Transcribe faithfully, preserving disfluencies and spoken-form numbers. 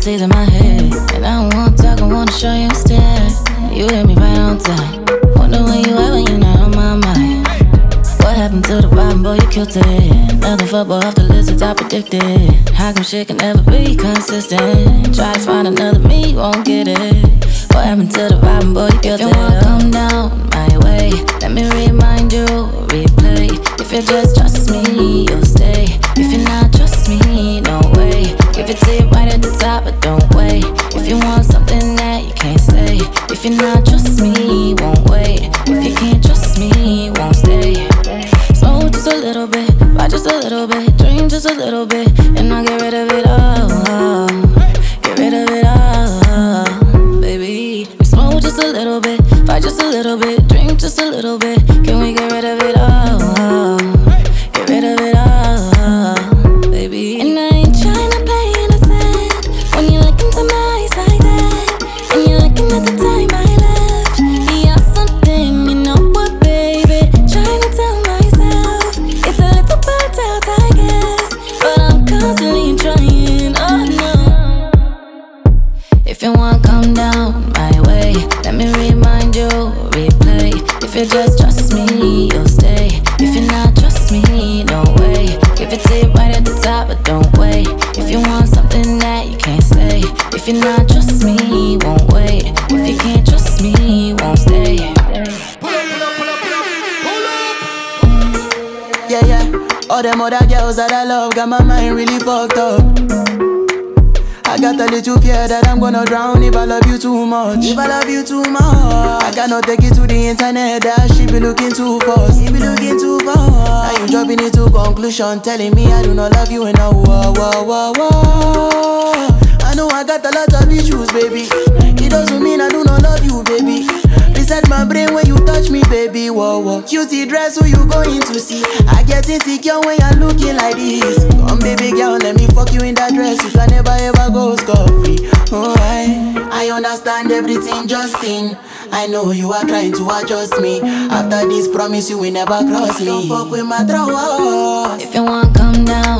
galaxies in my head. And I don't wanna talk, I wanna show you instead. You hit me right on time. Wonder when you at when you're not on my mind. What happened to the bottom, boy, you killed it. Another fuck boy off the list that I predicted. How come shit can never be consistent? Try to find another me, won't get it. What happened to the bottom, boy, you killed it. If you wanna come down my way, let me remind you, replay. If you just trust me, you'll stay. If you're not trust me, no way. Give it to you right at the top, but don't wait. If you want something that you can't stay. If you're not trust me, won't wait. If you can't trust me, won't stay. Smoke just a little bit, buy just a little bit, dream just a little bit, and I'll get rid of it all. Get rid of it all, baby. We smoke just a little bit, fight just a little bit, drink just a little bit. Can we get rid of it all? Get rid of it all, baby. And I ain't tryna play innocent when you look into my eyes like that, and you're looking at the time I left. Yeah, something, you know what, baby? Trying to tell myself it's a little bit out, I guess, but I'm constantly trying. Oh no. If you wanna come down my way, let me remind you, replay. If you just trust me, you'll stay. If you're not trust me, no way. Give it to you right at the top, but don't wait. If you want something that you can't stay. If you're not trust me, won't wait. If you can't trust me, won't stay. Pull up, pull up, pull up, pull up, pull up. Yeah, yeah. All them other girls that I love got my mind really fucked up. I got a little fear that I'm gonna drown if I love you too much. If I love you too much, I cannot take it to the internet that she be looking too fast. She be looking too fast. Now you dropping it to conclusion, telling me I do not love you enough. Whoa, whoa, whoa, whoa. I know I got a lot of issues, baby. It doesn't mean I do not love you, baby. Reset my brain when you touch me, baby. Whoa, whoa. Cutie dress, who you going to see? I get insecure when you're looking like this. Come, baby girl, let me fuck you in that dress. You can never ever go scot-free. Oh, I, I understand everything, Justin. I know you are trying to adjust me. After this promise, you will never cross me. Don't fuck with my throw. If you wanna come down